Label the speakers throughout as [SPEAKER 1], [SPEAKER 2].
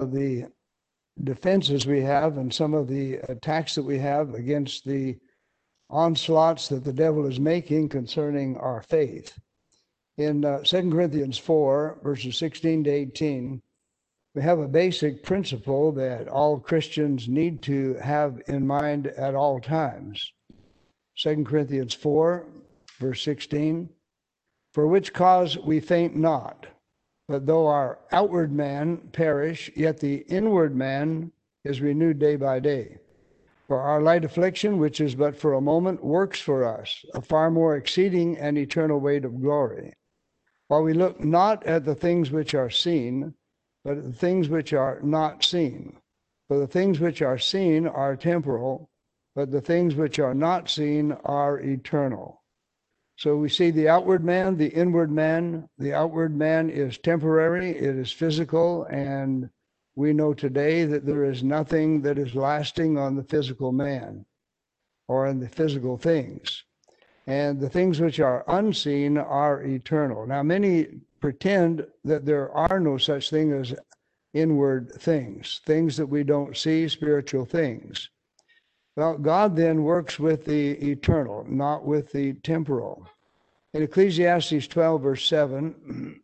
[SPEAKER 1] of the defenses we have and some of the attacks that we have against the onslaughts that the devil is making concerning our faith. In 2 Corinthians 4, verses 16 to 18, we have a basic principle that all Christians need to have in mind at all times. 2 Corinthians 4, verse 16, for which cause we faint not, but though our outward man perish, yet the inward man is renewed day by day. For our light affliction, which is but for a moment, works for us a far more exceeding and eternal weight of glory. While we look not at the things which are seen, but at the things which are not seen. For the things which are seen are temporal, but the things which are not seen are eternal. So we see the outward man, the inward man. The outward man is temporary, it is physical, and we know today that there is nothing that is lasting on the physical man or in the physical things. And the things which are unseen are eternal. Now, many pretend that there are no such thing as inward things, things that we don't see, spiritual things. Well, God then works with the eternal, not with the temporal. In Ecclesiastes 12, verse 7,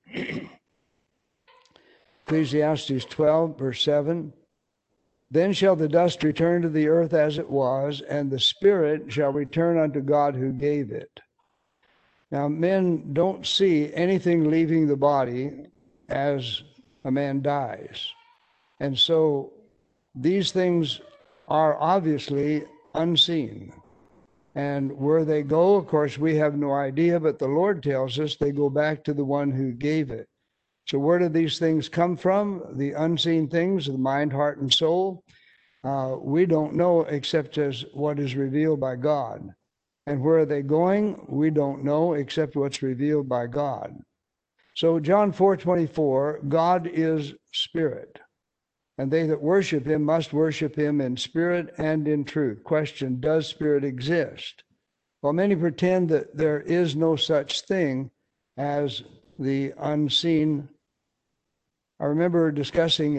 [SPEAKER 1] Ecclesiastes 12, verse 7, then shall the dust return to the earth as it was, and the spirit shall return unto God who gave it. Now, men don't see anything leaving the body as a man dies. And so these things are obviously unseen. And where they go, of course, we have no idea, but the Lord tells us they go back to the one who gave it. So where do these things come from? The unseen things, the mind, heart, and soul. We don't know except as what is revealed by God. And where are they going? We don't know except what's revealed by God. So John 4:24, God is spirit, and they that worship him must worship him in spirit and in truth. Question, does spirit exist? Well, many pretend that there is no such thing as the unseen. I remember discussing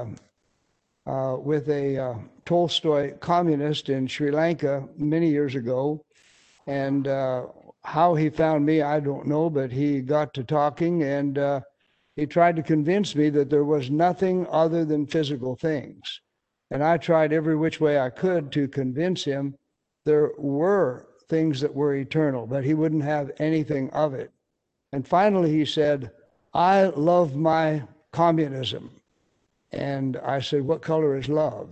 [SPEAKER 1] with a Tolstoy communist in Sri Lanka many years ago, and how he found me, I don't know, but he got to talking, and he tried to convince me that there was nothing other than physical things. And I tried every which way I could to convince him there were things that were eternal, but he wouldn't have anything of it. And finally he said, I love my communism. And I said, what color is love?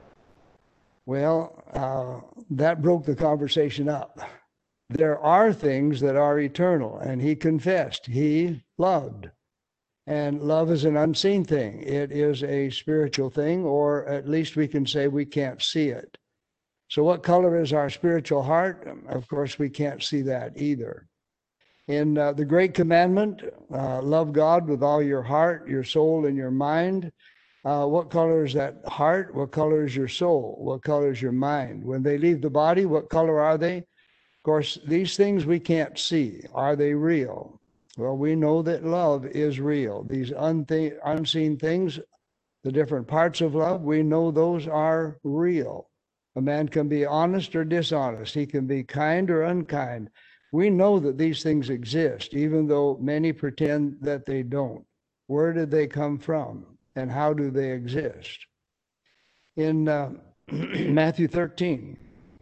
[SPEAKER 1] Well, that broke the conversation up. There are things that are eternal, and he confessed he loved. And love is an unseen thing. It is a spiritual thing, or at least we can say we can't see it. So what color is our spiritual heart? Of course, we can't see that either. In the Great Commandment, love God with all your heart, your soul, and your mind. What color is that heart? What color is your soul? What color is your mind? When they leave the body, what color are they? Of course, these things we can't see. Are they real? Well, we know that love is real. These unseen things, the different parts of love, we know those are real. A man can be honest or dishonest. He can be kind or unkind. We know that these things exist, even though many pretend that they don't. Where did they come from, and how do they exist? In Matthew 13,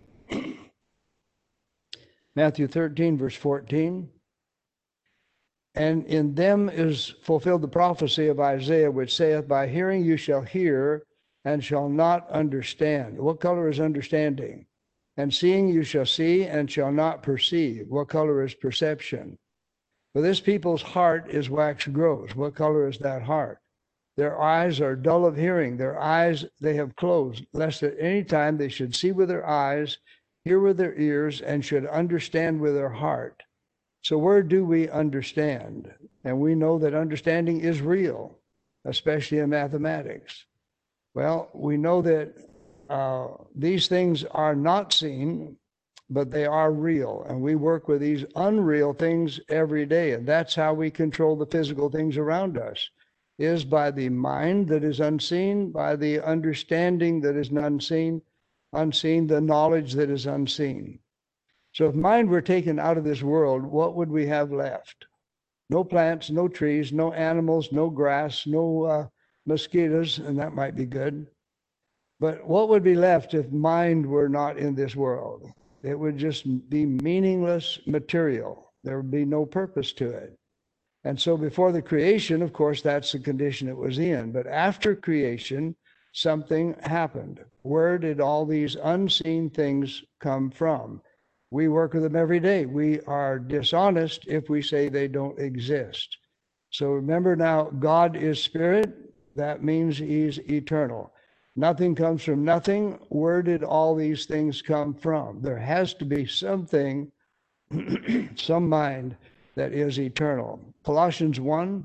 [SPEAKER 1] Matthew 13, verse 14, and in them is fulfilled the prophecy of Isaiah, which saith, by hearing you shall hear, and shall not understand. What color is understanding? And seeing you shall see, and shall not perceive. What color is perception? For this people's heart is wax gross. What color is that heart? Their eyes are dull of hearing. Their eyes they have closed, lest at any time they should see with their eyes, hear with their ears, and should understand with their heart. So where do we understand? And we know that understanding is real, especially in mathematics. Well, we know that these things are not seen, but they are real. And we work with these unreal things every day. And that's how we control the physical things around us, is by the mind that is unseen, by the understanding that is unseen, the knowledge that is unseen. So if mind were taken out of this world, what would we have left? No plants, no trees, no animals, no grass, no mosquitoes, and that might be good. But what would be left if mind were not in this world? It would just be meaningless material. There would be no purpose to it. And so before the creation, of course, that's the condition it was in. But after creation, something happened. Where did all these unseen things come from? We work with them every day. We are dishonest if we say they don't exist. So remember now, God is spirit. That means he's eternal. Nothing comes from nothing. Where did all these things come from? There has to be something, some mind that is eternal. Colossians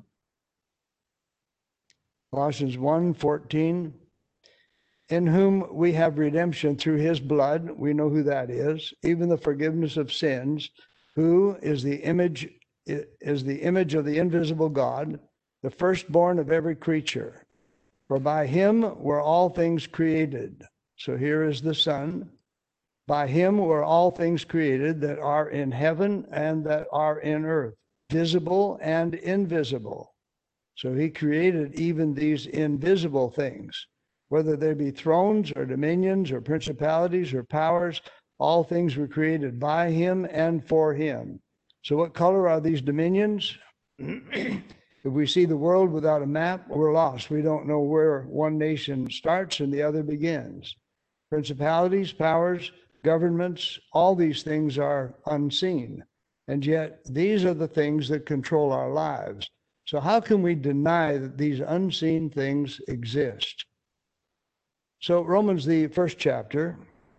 [SPEAKER 1] 1:14, in whom we have redemption through his blood. We know who that is, even the forgiveness of sins, who is the image of the invisible God, the firstborn of every creature. For by him were all things created. So here is the Son. By him were all things created that are in heaven and that are in earth, visible and invisible. So he created even these invisible things, whether they be thrones or dominions or principalities or powers. All things were created by him and for him. So what color are these dominions? If we see the world without a map, we're lost. We don't know where one nation starts and the other begins. Principalities, powers, governments, all these things are unseen. And yet these are the things that control our lives. So how can we deny that these unseen things exist? So Romans, the first chapter,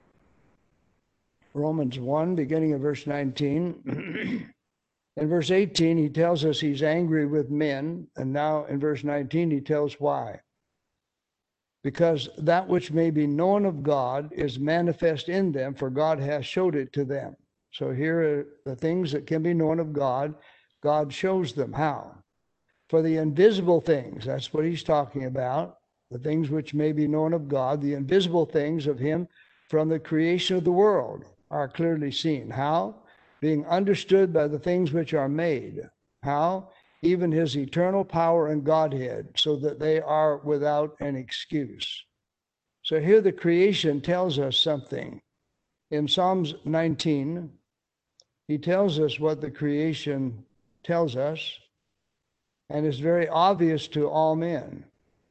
[SPEAKER 1] Romans 1, beginning of verse 19. In verse 18, he tells us he's angry with men. And now in verse 19, he tells why. Because that which may be known of God is manifest in them, for God has showed it to them. So here are the things that can be known of God. God shows them. How? For the invisible things, that's what he's talking about, the things which may be known of God, the invisible things of him from the creation of the world are clearly seen. How? Being understood by the things which are made. How? Even his eternal power and Godhead, so that they are without an excuse. So here the creation tells us something. In Psalms 19, he tells us what the creation tells us, and is very obvious to all men.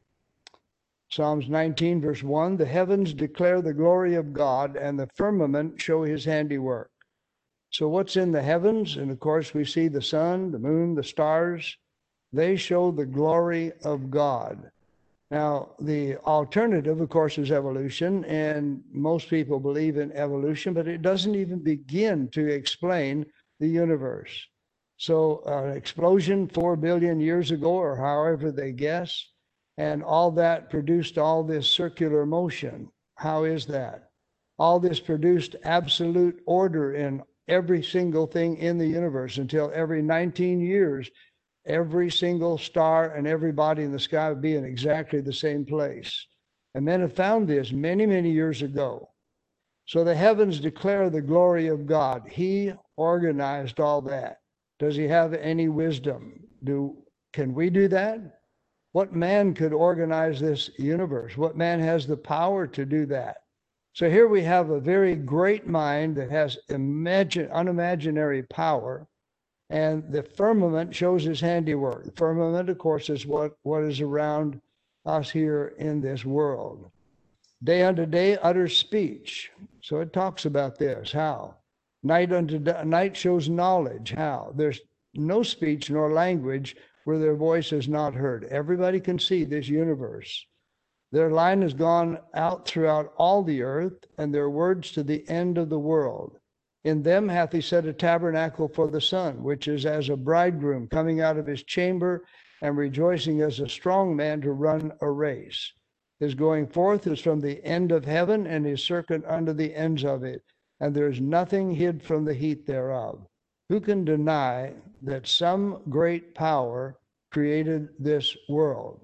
[SPEAKER 1] Psalms 19, verse 1, the heavens declare the glory of God, and the firmament show his handiwork. So what's in the heavens? And of course, we see the sun, the moon, the stars. They show the glory of God. Now, the alternative, of course, is evolution, and most people believe in evolution, but it doesn't even begin to explain the universe. So an explosion 4 billion years ago, or however they guess, and all that produced all this circular motion. How is that? All this produced absolute order in every single thing in the universe until every 19 years, every single star and every body in the sky would be in exactly the same place. And men have found this many, many years ago. So the heavens declare the glory of God. He organized all that. Does he have any wisdom? Can we do that? What man could organize this universe? What man has the power to do that? So here we have a very great mind that has unimaginary power, and the firmament shows his handiwork. The firmament, of course, is what is around us here in this world. Day unto day utters speech. So it talks about this. How? Night unto night shows knowledge. How? There's no speech nor language where their voice is not heard. Everybody can see this universe. Their line has gone out throughout all the earth, and their words to the end of the world. In them hath he set a tabernacle for the sun, which is as a bridegroom coming out of his chamber and rejoicing as a strong man to run a race. His going forth is from the end of heaven, and his circuit unto the ends of it, and there is nothing hid from the heat thereof. Who can deny that some great power created this world?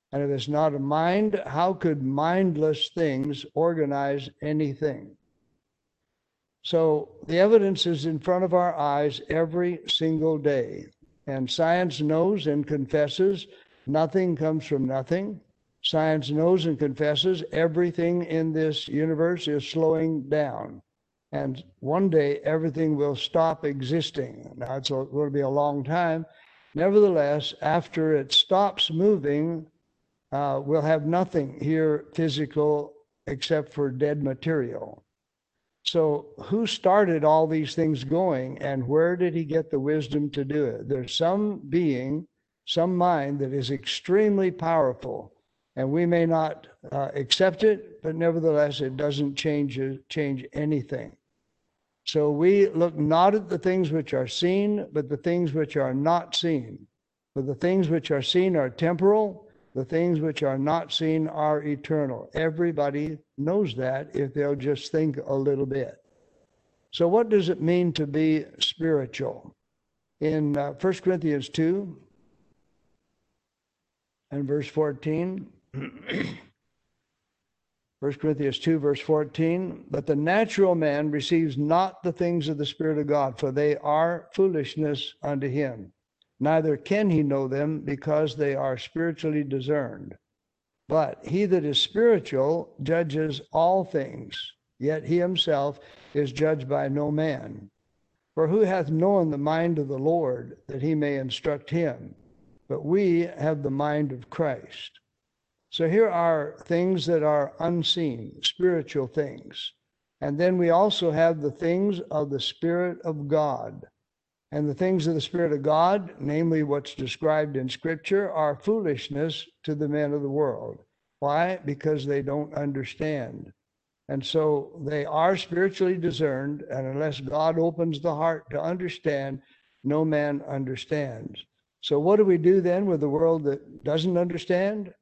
[SPEAKER 1] And if it's not a mind, how could mindless things organize anything? So the evidence is in front of our eyes every single day. And science knows and confesses nothing comes from nothing. Science knows and confesses everything in this universe is slowing down. And one day everything will stop existing. Now it's going to be a long time. Nevertheless, after it stops moving, we'll have nothing here physical except for dead material. So who started all these things going, and where did he get the wisdom to do it? There's some being, some mind that is extremely powerful, and we may not accept it, but nevertheless it doesn't change anything. So we look not at the things which are seen, but the things which are not seen. For the things which are seen are temporal, the things which are not seen are eternal. Everybody knows that if they'll just think a little bit. So what does it mean to be spiritual? In 1 Corinthians 2 and verse 14, 1 Corinthians 2, verse 14, but the natural man receives not the things of the Spirit of God, for they are foolishness unto him. Neither can he know them, because they are spiritually discerned. But he that is spiritual judges all things, yet he himself is judged by no man. For who hath known the mind of the Lord, that he may instruct him? But we have the mind of Christ. So here are things that are unseen, spiritual things. And then we also have the things of the Spirit of God. And the things of the Spirit of God, namely what's described in Scripture, are foolishness to the men of the world. Why? Because they don't understand. And so they are spiritually discerned, and unless God opens the heart to understand, no man understands. So what do we do then with the world that doesn't understand?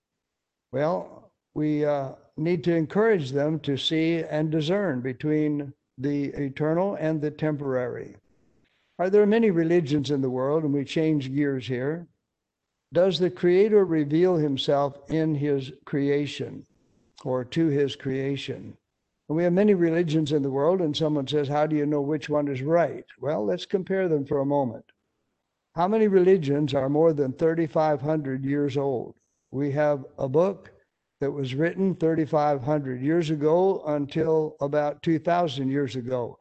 [SPEAKER 1] Well, we need to encourage them to see and discern between the eternal and the temporary. There are many religions in the world, and we change gears here. Does the Creator reveal himself in his creation or to his creation? And we have many religions in the world, and someone says, how do you know which one is right? Well, let's compare them for a moment. How many religions are more than 3,500 years old? We have a book that was written 3,500 years ago until about 2,000 years ago.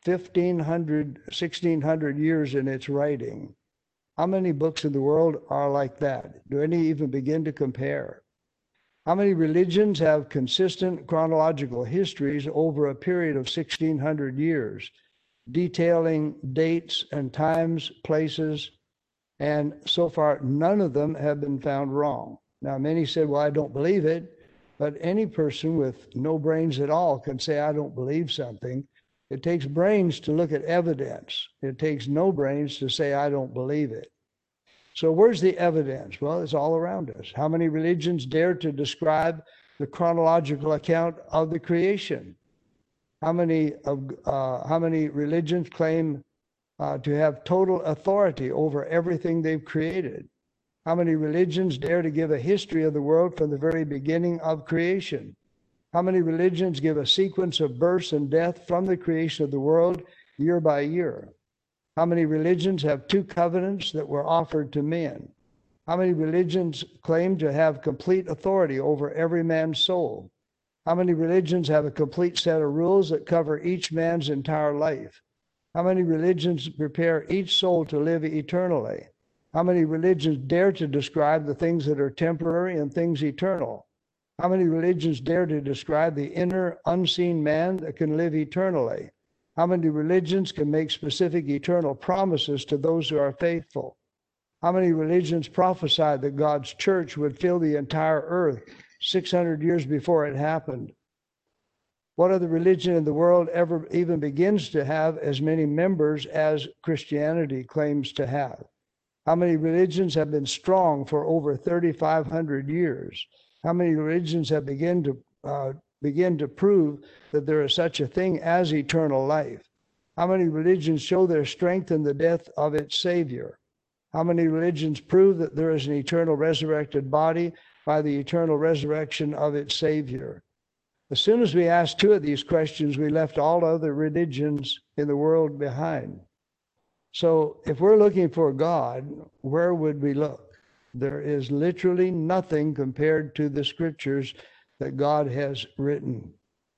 [SPEAKER 1] 1,500, 1,600 years in its writing. How many books in the world are like that? Do any even begin to compare? How many religions have consistent chronological histories over a period of 1,600 years, detailing dates and times, places, and so far none of them have been found wrong. Now many said, well, I don't believe it, but any person with no brains at all can say, I don't believe something. It takes brains to look at evidence. It takes no brains to say, I don't believe it. So where's the evidence? Well, it's all around us. How many religions dare to describe the chronological account of the creation? How many religions claim to have total authority over everything they've created? How many religions dare to give a history of the world from the very beginning of creation? How many religions give a sequence of births and death from the creation of the world year by year? How many religions have two covenants that were offered to men? How many religions claim to have complete authority over every man's soul? How many religions have a complete set of rules that cover each man's entire life? How many religions prepare each soul to live eternally? How many religions dare to describe the things that are temporary and things eternal? How many religions dare to describe the inner unseen man that can live eternally? How many religions can make specific eternal promises to those who are faithful? How many religions prophesied that God's church would fill the entire earth 600 years before it happened? What other religion in the world ever even begins to have as many members as Christianity claims to have? How many religions have been strong for over 3,500 years? How many religions have begin to prove that there is such a thing as eternal life? How many religions show their strength in the death of its Savior? How many religions prove that there is an eternal resurrected body by the eternal resurrection of its Savior. As soon as we asked two of these questions, we left all other religions in the world behind. So if we're looking for God, where would we look? There is literally nothing compared to the scriptures that God has written.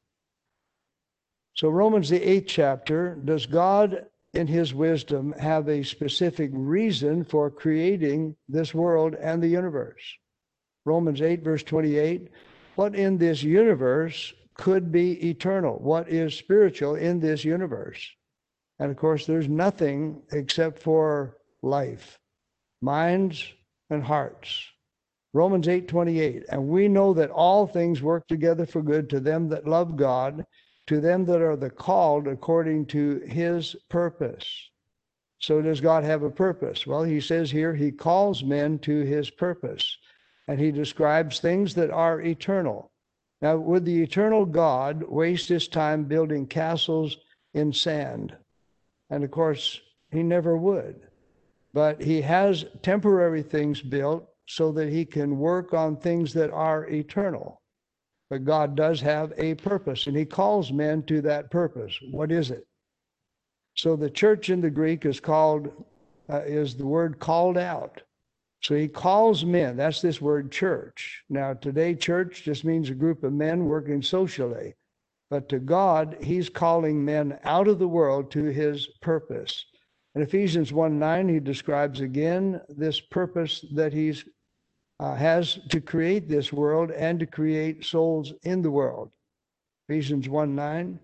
[SPEAKER 1] So Romans, the 8th chapter, does God in his wisdom have a specific reason for creating this world and the universe? Romans 8, verse 28, what in this universe could be eternal? What is spiritual in this universe? And of course, there's nothing except for life, minds and hearts. Romans 8:28, and we know that all things work together for good to them that love God, to them that are the called according to his purpose. So does God have a purpose? Well, he says here he calls men to his purpose, and he describes things that are eternal. Now, would the eternal God waste his time building castles in sand? And of course, he never would. But he has temporary things built so that he can work on things that are eternal. But God does have a purpose, and he calls men to that purpose. What is it? So the church in the Greek is the word called out. So he calls men. That's this word church. Now, today, church just means a group of men working socially. But to God, he's calling men out of the world to his purpose. In Ephesians 1:9, he describes again this purpose that he's has to create this world and to create souls in the world. Ephesians 1:9.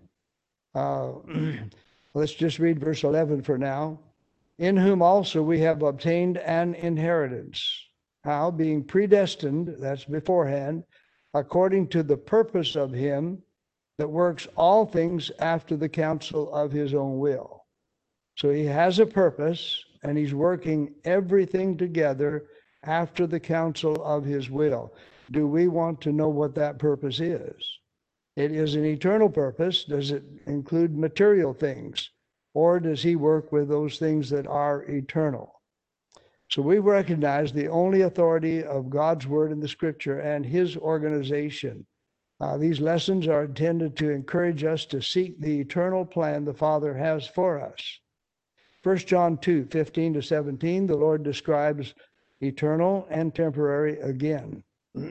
[SPEAKER 1] Let's just read verse 11 for now. In whom also we have obtained an inheritance. How? Being predestined, that's beforehand, according to the purpose of him that works all things after the counsel of his own will. So he has a purpose, and he's working everything together after the counsel of his will. Do we want to know what that purpose is? It is an eternal purpose. Does it include material things? Or does he work with those things that are eternal? So we recognize the only authority of God's word in the scripture and his organization. These lessons are intended to encourage us to seek the eternal plan the Father has for us. 1 John 2:15-17, the Lord describes eternal and temporary again.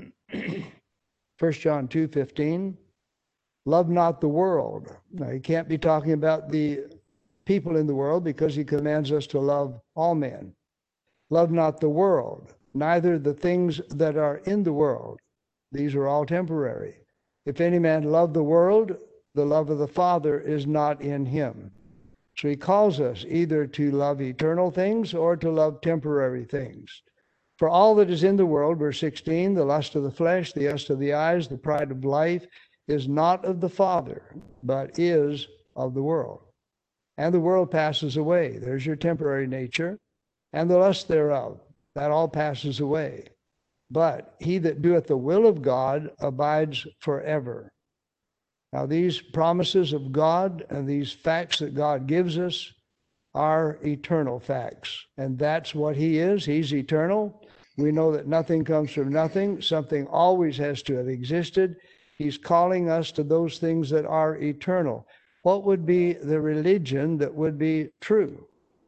[SPEAKER 1] 1 John 2:15, love not the world. Now, he can't be talking about the people in the world because he commands us to love all men. Love not the world, neither the things that are in the world. These are all temporary. If any man love the world, the love of the Father is not in him. So he calls us either to love eternal things or to love temporary things. For all that is in the world, verse 16, the lust of the flesh, the lust of the eyes, the pride of life, is not of the Father, but is of the world. And the world passes away. There's your temporary nature. And the lust thereof, that all passes away. But he that doeth the will of God abides forever. Now, these promises of God and these facts that God gives us are eternal facts. And that's what he is. He's eternal. We know that nothing comes from nothing. Something always has to have existed. He's calling us to those things that are eternal. What would be the religion that would be true?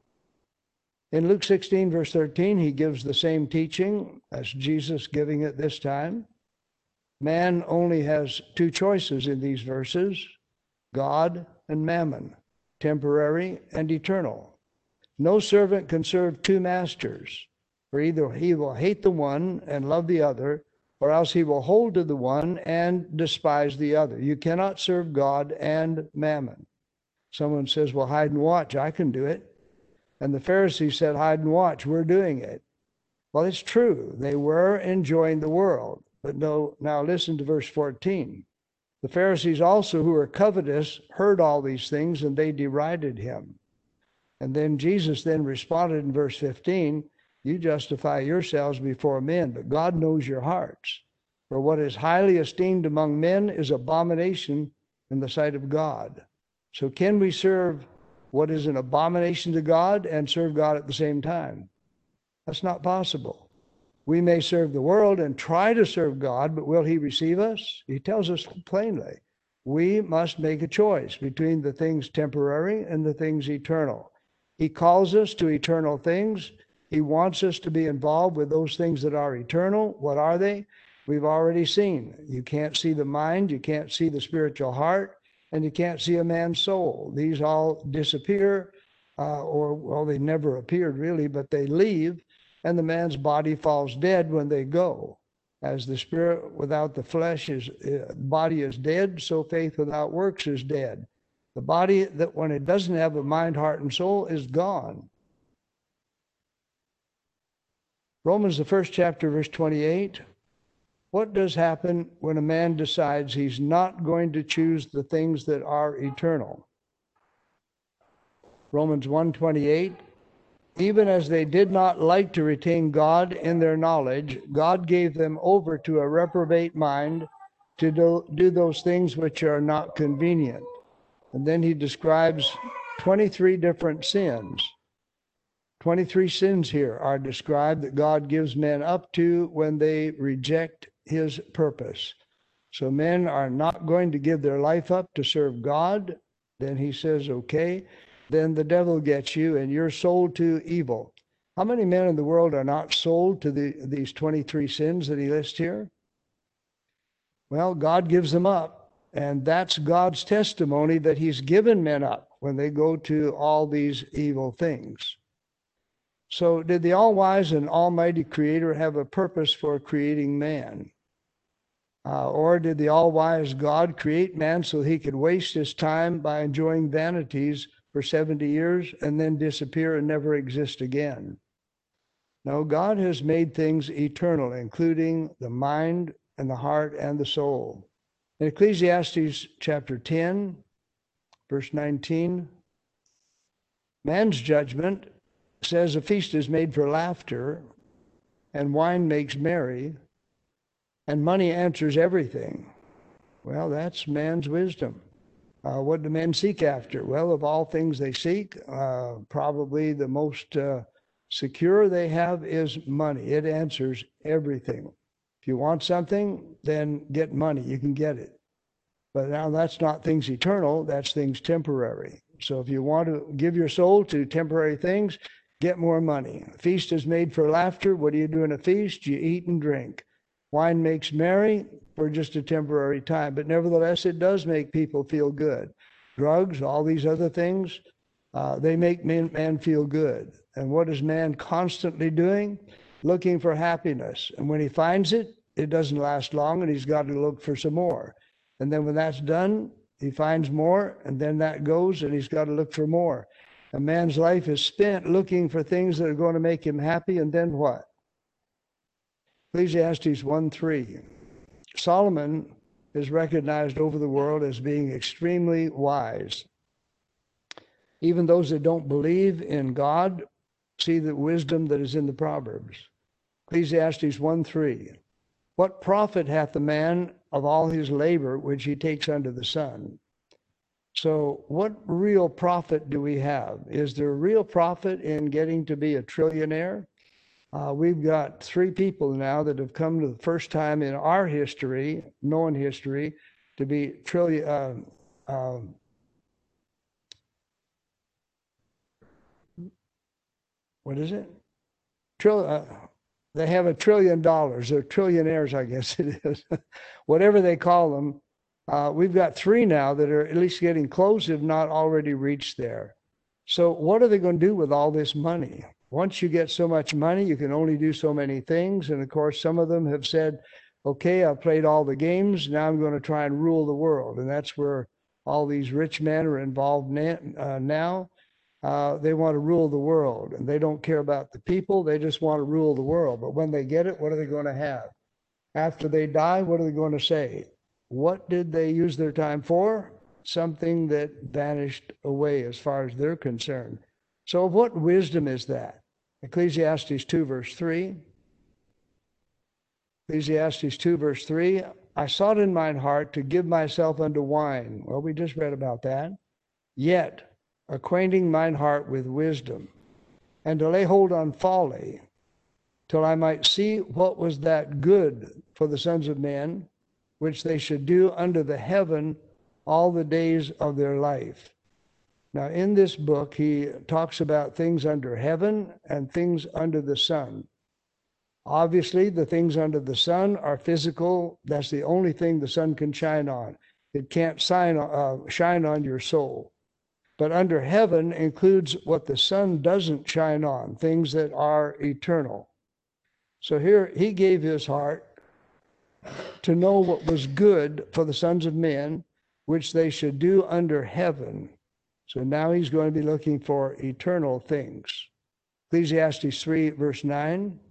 [SPEAKER 1] In Luke 16, verse 13, he gives the same teaching as Jesus giving it this time. Man only has two choices in these verses, God and mammon, temporary and eternal. No servant can serve two masters, for either he will hate the one and love the other, or else he will hold to the one and despise the other. You cannot serve God and mammon. Someone says, well, hide and watch, I can do it. And the Pharisees said, hide and watch, we're doing it. Well, it's true. They were enjoying the world. But no, now listen to verse 14. The Pharisees also, who were covetous, heard all these things, and they derided him. And then Jesus then responded in verse 15, you justify yourselves before men, but God knows your hearts. For what is highly esteemed among men is abomination in the sight of God. So can we serve what is an abomination to God and serve God at the same time? That's not possible. We may serve the world and try to serve God, but will he receive us? He tells us plainly, we must make a choice between the things temporary and the things eternal. He calls us to eternal things. He wants us to be involved with those things that are eternal. What are they? We've already seen. You can't see the mind, you can't see the spiritual heart, and you can't see a man's soul. These all disappear, well, they never appeared really, but they leave, and the man's body falls dead when they go. As the spirit without the flesh is, body is dead, so faith without works is dead. The body that when it doesn't have a mind, heart, and soul is gone. Romans, the first chapter, verse 28. What does happen when a man decides he's not going to choose the things that are eternal? Romans 1:28. Even as they did not like to retain God in their knowledge, God gave them over to a reprobate mind to do those things which are not convenient. And then he describes 23 different sins. 23 sins here are described that God gives men up to when they reject his purpose. So men are not going to give their life up to serve God. Then he says, okay, then the devil gets you and you're sold to evil. How many men in the world are not sold to these 23 sins that he lists here? Well, God gives them up, and that's God's testimony that he's given men up when they go to all these evil things. So did the all-wise and almighty creator have a purpose for creating man? Or did the all-wise God create man so he could waste his time by enjoying vanities for 70 years and then disappear and never exist again? No, God has made things eternal, including the mind and the heart and the soul. In Ecclesiastes chapter 10, verse 19, man's judgment says a feast is made for laughter, and wine makes merry, and money answers everything. Well, that's man's wisdom. What do men seek after? Well, of all things they seek, probably the most secure they have is money. It answers everything. If you want something, then get money. You can get it. But now that's not things eternal, that's things temporary. So if you want to give your soul to temporary things, get more money. A feast is made for laughter. What do you do in a feast? You eat and drink. Wine makes merry for just a temporary time, but nevertheless, it does make people feel good. Drugs, all these other things, they make man feel good. And what is man constantly doing? Looking for happiness. And when he finds it, it doesn't last long, and he's got to look for some more. And then when that's done, he finds more, and then that goes, and he's got to look for more. A man's life is spent looking for things that are going to make him happy, and then what? Ecclesiastes 1:3. Solomon is recognized over the world as being extremely wise. Even those that don't believe in God see the wisdom that is in the Proverbs. Ecclesiastes 1:3. What profit hath the man of all his labor which he takes under the sun? So what real profit do we have? Is there real profit in getting to be a trillionaire? We've got 3 people now that have come to the first time in our history, known history, to be what is it? They have $1 trillion. They're trillionaires, I guess it is. Whatever they call them. We've got 3 now that are at least getting close, if not already reached there. So what are they going to do with all this money? Once you get so much money, you can only do so many things. And of course, some of them have said, okay, I've played all the games. Now I'm going to try and rule the world. And that's where all these rich men are involved now. They want to rule the world, and they don't care about the people. They just want to rule the world. But when they get it, what are they going to have? After they die, what are they going to say? What did they use their time for? Something that vanished away as far as they're concerned. So what wisdom is that? Ecclesiastes 2 verse 3. Ecclesiastes 2 verse 3. I sought in mine heart to give myself unto wine. Well, we just read about that. Yet, acquainting mine heart with wisdom, and to lay hold on folly, till I might see what was that good for the sons of men, which they should do under the heaven all the days of their life. Now, in this book, he talks about things under heaven and things under the sun. Obviously, the things under the sun are physical. That's the only thing the sun can shine on. It can't shine on your soul. But under heaven includes what the sun doesn't shine on, things that are eternal. So here he gave his heart to know what was good for the sons of men, which they should do under heaven. So now he's going to be looking for eternal things. Ecclesiastes 3, verse 9.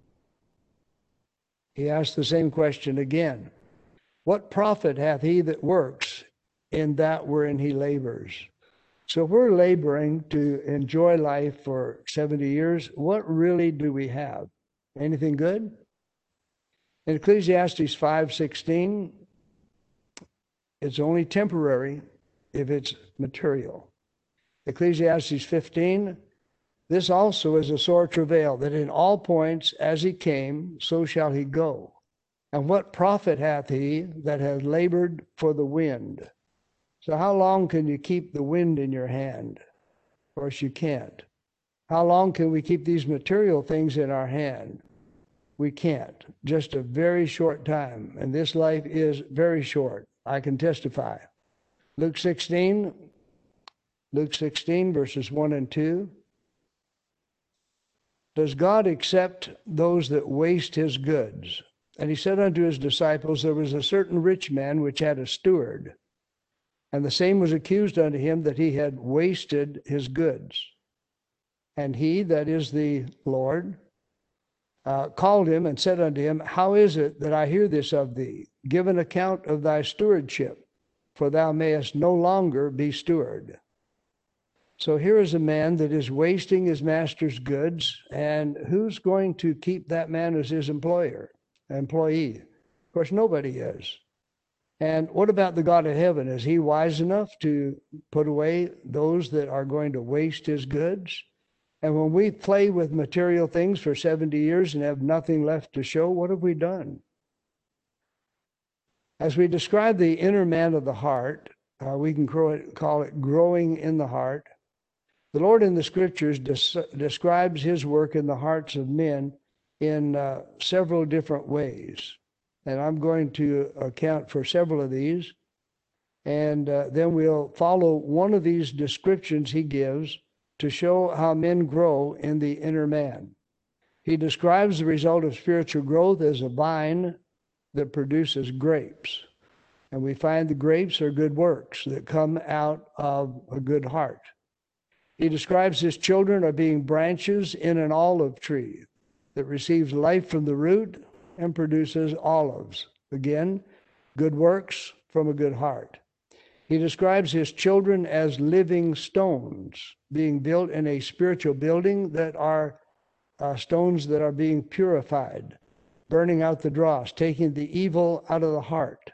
[SPEAKER 1] He asked the same question again. What profit hath he that works in that wherein he labors? So if we're laboring to enjoy life for 70 years, what really do we have? Anything good? In Ecclesiastes 5:16, it's only temporary if it's material. Ecclesiastes 15, this also is a sore travail, that in all points as he came, so shall he go. And what profit hath he that hath labored for the wind? So how long can you keep the wind in your hand? Of course you can't. How long can we keep these material things in our hand? We can't. Just a very short time. And this life is very short. I can testify. Luke 16, verses 1 and 2. Does God accept those that waste his goods? And he said unto his disciples, there was a certain rich man which had a steward, and the same was accused unto him that he had wasted his goods. And he, that is the Lord, called him and said unto him, how is it that I hear this of thee? Give an account of thy stewardship, for thou mayest no longer be steward. So here is a man that is wasting his master's goods, and who's going to keep that man as his employee? Of course, nobody is. And what about the God of heaven? Is he wise enough to put away those that are going to waste his goods? And when we play with material things for 70 years and have nothing left to show, what have we done? As we describe the inner man of the heart, we can call it growing in the heart. The Lord in the scriptures describes his work in the hearts of men in several different ways. And I'm going to account for several of these. And then we'll follow one of these descriptions he gives to show how men grow in the inner man. He describes the result of spiritual growth as a vine that produces grapes. And we find the grapes are good works that come out of a good heart. He describes his children as being branches in an olive tree that receives life from the root and produces olives. Again, good works from a good heart. He describes his children as living stones, being built in a spiritual building that are stones that are being purified, burning out the dross, taking the evil out of the heart.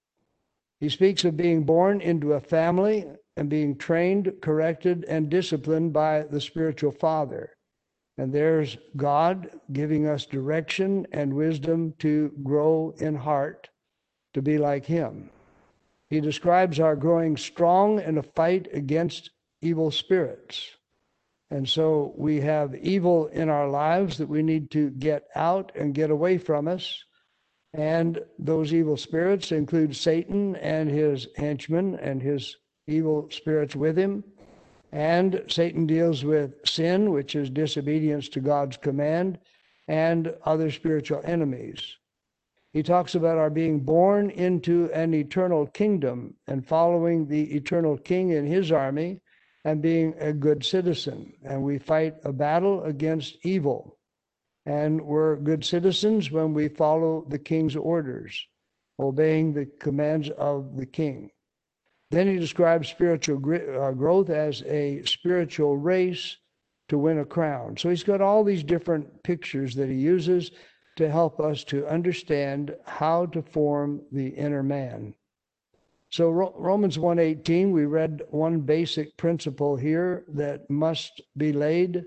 [SPEAKER 1] He speaks of being born into a family and being trained, corrected, and disciplined by the spiritual father. And there's God giving us direction and wisdom to grow in heart, to be like him. He describes our growing strong in a fight against evil spirits. And so we have evil in our lives that we need to get out and get away from us. And those evil spirits include Satan and his henchmen and his evil spirits with him. And Satan deals with sin, which is disobedience to God's command, and other spiritual enemies. He talks about our being born into an eternal kingdom and following the eternal king in his army and being a good citizen. And we fight a battle against evil. And we're good citizens when we follow the king's orders, obeying the commands of the king. Then he describes spiritual growth as a spiritual race to win a crown. So he's got all these different pictures that he uses to help us to understand how to form the inner man. So Romans 1:18, we read one basic principle here that must be laid.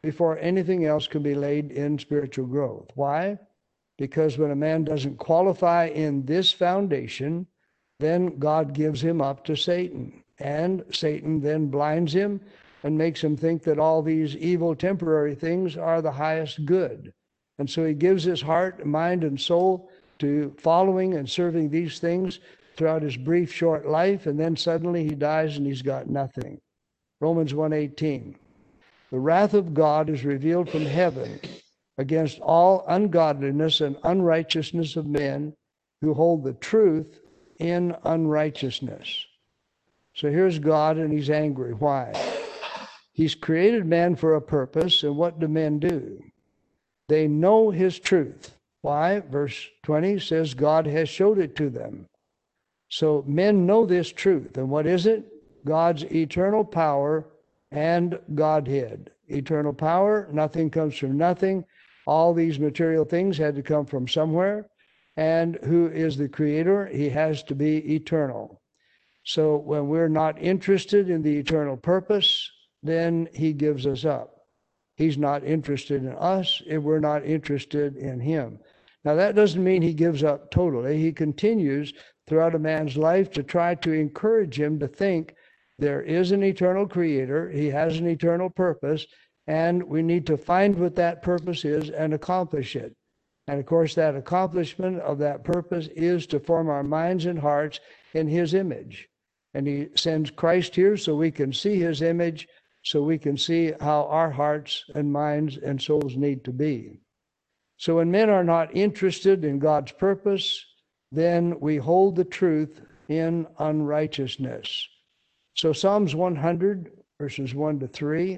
[SPEAKER 1] before anything else can be laid in spiritual growth. Why? Because when a man doesn't qualify in this foundation, then God gives him up to Satan. And Satan then blinds him and makes him think that all these evil temporary things are the highest good. And so he gives his heart, mind, and soul to following and serving these things throughout his brief, short life, and then suddenly he dies and he's got nothing. Romans 1:18. The wrath of God is revealed from heaven against all ungodliness and unrighteousness of men who hold the truth in unrighteousness. So here's God, and he's angry. Why? He's created man for a purpose, and what do men do? They know his truth. Why? Verse 20 says God has showed it to them. So men know this truth, and what is it? God's eternal power and Godhead. Eternal power, nothing comes from nothing. All these material things had to come from somewhere. And who is the creator? He has to be eternal. So when we're not interested in the eternal purpose, then he gives us up. He's not interested in us if we're not interested in him. Now that doesn't mean he gives up totally. He continues throughout a man's life to try to encourage him to think there is an eternal creator, he has an eternal purpose, and we need to find what that purpose is and accomplish it. And of course, that accomplishment of that purpose is to form our minds and hearts in his image. And he sends Christ here so we can see his image, so we can see how our hearts and minds and souls need to be. So when men are not interested in God's purpose, then we hold the truth in unrighteousness. So Psalms 100, verses 1 to 3.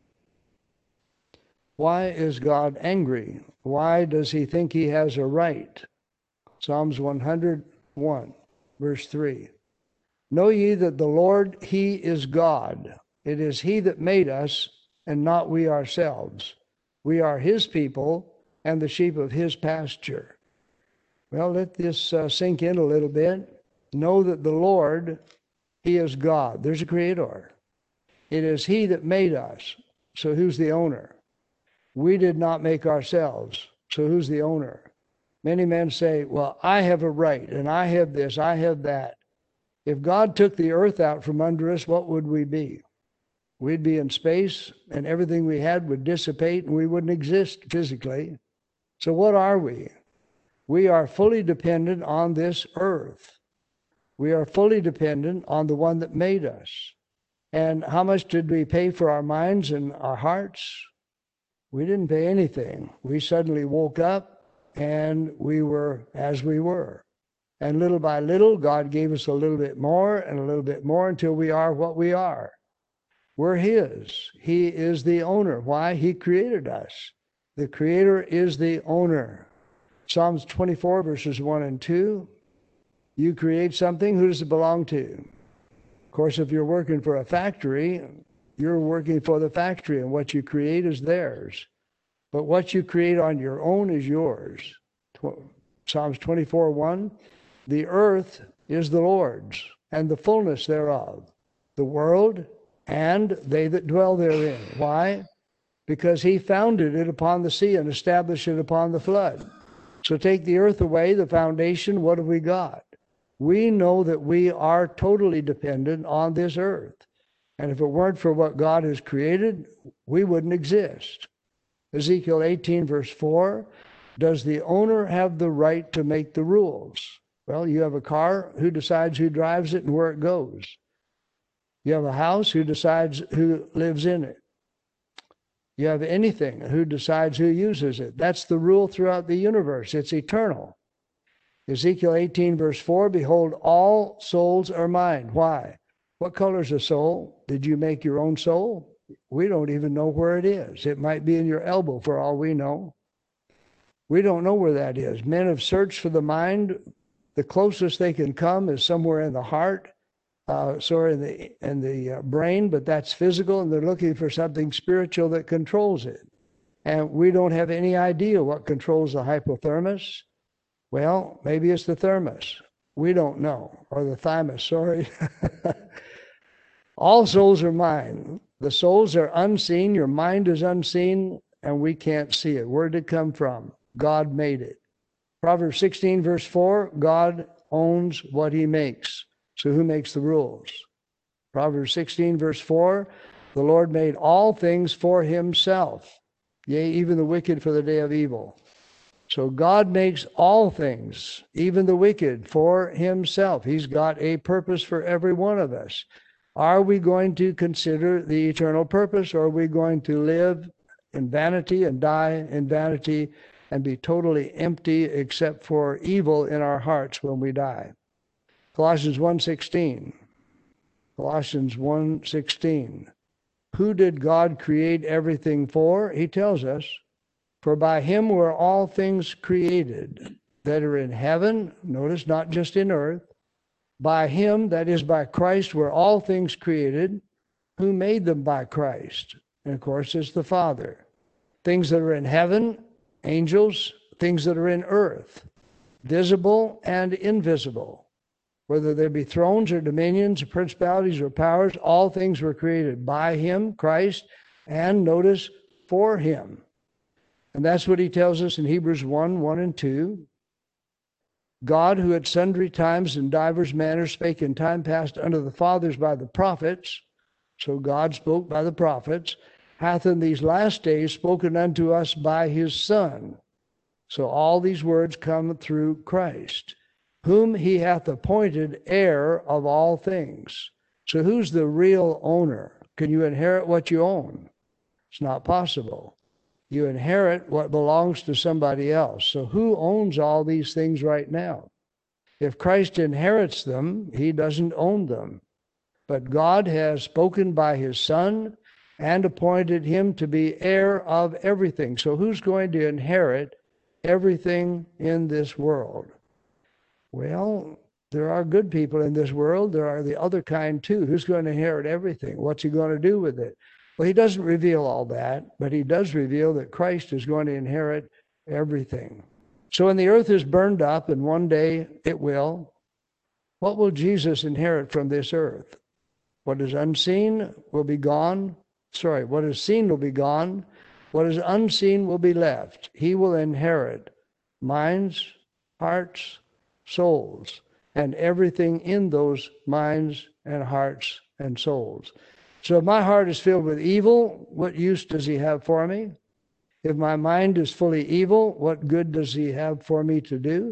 [SPEAKER 1] Why is God angry? Why does he think he has a right? Psalms 101, verse 3. Know ye that the Lord, he is God. It is he that made us, and not we ourselves. We are his people, and the sheep of his pasture. Well, let this sink in a little bit. Know that the Lord, he is God. There's a creator. It is he that made us. So who's the owner? We did not make ourselves. So who's the owner? Many men say, well, I have a right, and I have this, I have that. If God took the earth out from under us, what would we be? We'd be in space, and everything we had would dissipate, and we wouldn't exist physically. So what are we? We are fully dependent on this earth. We are fully dependent on the one that made us. And how much did we pay for our minds and our hearts? We didn't pay anything. We suddenly woke up and we were as we were. And little by little, God gave us a little bit more and a little bit more until we are what we are. We're his. He is the owner. Why? He created us. The creator is the owner. Psalms 24, verses 1 and 2. You create something, who does it belong to? Of course, if you're working for a factory, you're working for the factory, and what you create is theirs. But what you create on your own is yours. Psalms 24, 1. The earth is the Lord's, and the fullness thereof, the world, and they that dwell therein. Why? Because he founded it upon the sea and established it upon the flood. So take the earth away, the foundation, what have we got? We know that we are totally dependent on this earth. And if it weren't for what God has created, we wouldn't exist. Ezekiel 18, verse 4, does the owner have the right to make the rules? Well, you have a car, who decides who drives it and where it goes? You have a house, who decides who lives in it? You have anything, who decides who uses it? That's the rule throughout the universe. It's eternal. Ezekiel 18, verse 4, behold, all souls are mine. Why? What color is a soul? Did you make your own soul? We don't even know where it is. It might be in your elbow for all we know. We don't know where that is. Men have searched for the mind. The closest they can come is somewhere in the heart, in the brain, but that's physical, and they're looking for something spiritual that controls it. And we don't have any idea what controls the hypothalamus. Well, maybe it's the thermos. We don't know. Or the thymus, sorry. All souls are mine. The souls are unseen. Your mind is unseen, and we can't see it. Where did it come from? God made it. Proverbs 16, verse 4, God owns what he makes. So who makes the rules? Proverbs 16, verse 4, the Lord made all things for himself, yea, even the wicked for the day of evil. So God makes all things, even the wicked, for himself. He's got a purpose for every one of us. Are we going to consider the eternal purpose, or are we going to live in vanity and die in vanity and be totally empty except for evil in our hearts when we die? Colossians 1:16. Colossians 1:16. Who did God create everything for? He tells us, for by him were all things created that are in heaven, notice not just in earth, by him, that is by Christ, were all things created. Who made them? By Christ. And of course, it's the Father. Things that are in heaven, angels, things that are in earth, visible and invisible. Whether there be thrones or dominions, or principalities or powers, all things were created by him, Christ, and notice, for him. And that's what he tells us in Hebrews 1:1 and 2. God, who at sundry times in divers manners spake in time past unto the fathers by the prophets, so God spoke by the prophets, hath in these last days spoken unto us by his Son. So all these words come through Christ, whom he hath appointed heir of all things. So who's the real owner? Can you inherit what you own? It's not possible. You inherit what belongs to somebody else. So who owns all these things right now? If Christ inherits them, he doesn't own them. But God has spoken by his Son and appointed him to be heir of everything. So who's going to inherit everything in this world? Well, there are good people in this world. There are the other kind too. Who's going to inherit everything? What's he going to do with it? Well, he doesn't reveal all that, but he does reveal that Christ is going to inherit everything. So when the earth is burned up, and one day it will, what will Jesus inherit from this earth? What is unseen will be gone. What is seen will be gone. What is unseen will be left. He will inherit minds, hearts, souls, and everything in those minds and hearts and souls. So if my heart is filled with evil, what use does he have for me? If my mind is fully evil, what good does he have for me to do?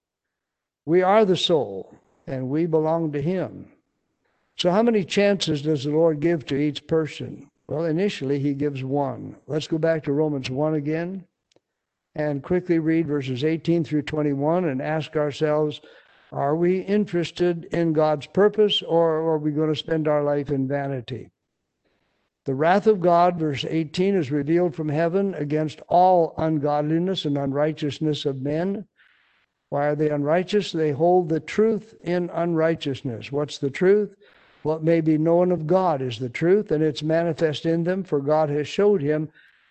[SPEAKER 1] We are the soul, and we belong to him. So how many chances does the Lord give to each person? Well, initially he gives one. Let's go back to Romans 1 again and quickly read verses 18 through 21 and ask ourselves, are we interested in God's purpose, or are we going to spend our life in vanity? The wrath of God, verse 18, is revealed from heaven against all ungodliness and unrighteousness of men. Why are they unrighteous? They hold the truth in unrighteousness. What's the truth? What may be known of God is the truth, and it's manifest in them, for God has showed him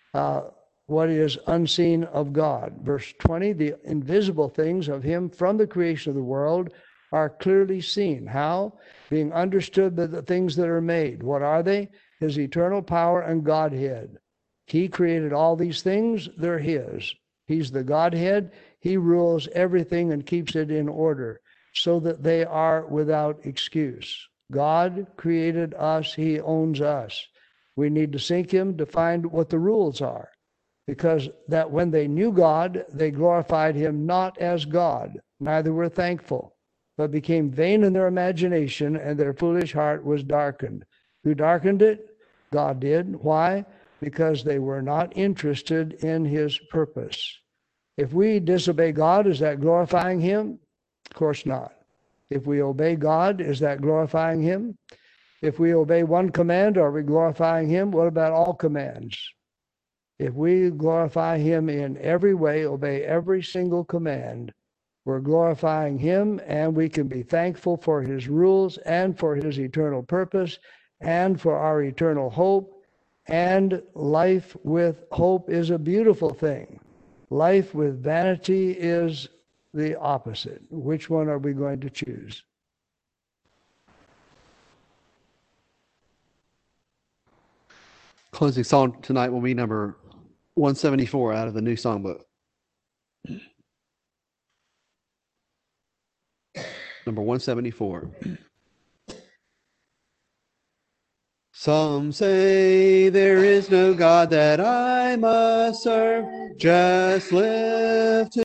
[SPEAKER 1] what is unseen of God. Verse 20, the invisible things of him from the creation of the world are clearly seen. How? Being understood by the things that are made. What are they? His eternal power and Godhead. He created all these things, they're his. He's the Godhead. He rules everything and keeps it in order so that they are without excuse. God created us. He owns us. We need to seek him to find what the rules are, because that when they knew God, they glorified him not as God, neither were thankful, but became vain in their imagination, and their foolish heart was darkened. Who darkened it? God did. Why? Because they were not interested in his purpose. If we disobey God, is that glorifying him? Of course not. If we obey God, is that glorifying him? If we obey one command, are we glorifying him? What about all commands? If we glorify him in every way, obey every single command, we're glorifying him, and we can be thankful for his rules and for his eternal purpose and for our eternal hope. And life with hope is a beautiful thing. Life with vanity is the opposite. Which one are we going to choose?
[SPEAKER 2] Closing song tonight will be number 174 out of the new songbook. Number 174. Some say there is no God that I must serve, just live to